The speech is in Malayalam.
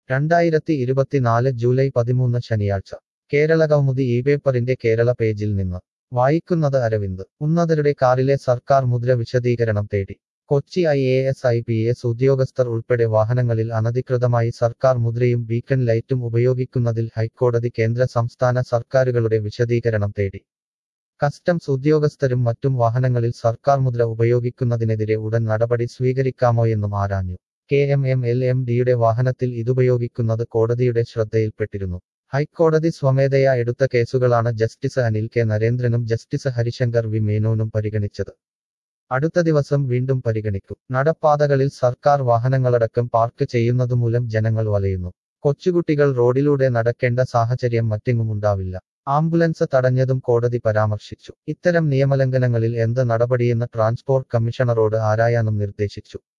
2024 ജൂലൈ 13 ശനിയാഴ്ച കേരള കൗമുദി ഈ പേപ്പറിന്റെ കേരള പേജിൽ നിന്ന് വായിക്കുന്നത് അരവിന്ദ് ഉന്നതരുടെ കാറിലെ സർക്കാർ മുദ്ര വിശദീകരണം തേടി കൊച്ചി IAS IPS ഉദ്യോഗസ്ഥർ ഉൾപ്പെടെ വാഹനങ്ങളിൽ അനധികൃതമായി സർക്കാർ മുദ്രയും ബീക്കൺ ലൈറ്റും ഉപയോഗിക്കുന്നതിൽ ഹൈക്കോടതി കേന്ദ്ര സംസ്ഥാന സർക്കാരുകളുടെ വിശദീകരണം തേടി കസ്റ്റംസ് ഉദ്യോഗസ്ഥരും മറ്റും വാഹനങ്ങളിൽ സർക്കാർ മുദ്ര ഉപയോഗിക്കുന്നതിനെതിരെ ഉടൻ നടപടി സ്വീകരിക്കാമോയെന്നും ആരാഞ്ഞു KMMLMDയുടെ വാഹനത്തിൽ ഇതുപയോഗിക്കുന്നത് കോടതിയുടെ ശ്രദ്ധയിൽപ്പെട്ടിരുന്നു ഹൈക്കോടതി സ്വമേധയാ എടുത്ത കേസുകളാണ് ജസ്റ്റിസ് അനിൽ കെ നരേന്ദ്രനും ജസ്റ്റിസ് ഹരിശങ്കർ വി മേനോനും പരിഗണിച്ചത് അടുത്ത ദിവസം വീണ്ടും പരിഗണിക്കും നടപ്പാതകളിൽ സർക്കാർ വാഹനങ്ങളടക്കം പാർക്ക് ചെയ്യുന്നതുമൂലം ജനങ്ങൾ വലയുന്നു കൊച്ചുകുട്ടികൾ റോഡിലൂടെ നടക്കേണ്ട സാഹചര്യം മറ്റെങ്ങും ഉണ്ടാവില്ല ആംബുലൻസ് തടഞ്ഞതും കോടതി പരാമർശിച്ചു ഇത്തരം നിയമലംഘനങ്ങളിൽ എന്ത് നടപടിയെന്ന് ട്രാൻസ്പോർട്ട് കമ്മീഷണറോട് ആരായാനും നിർദ്ദേശിച്ചു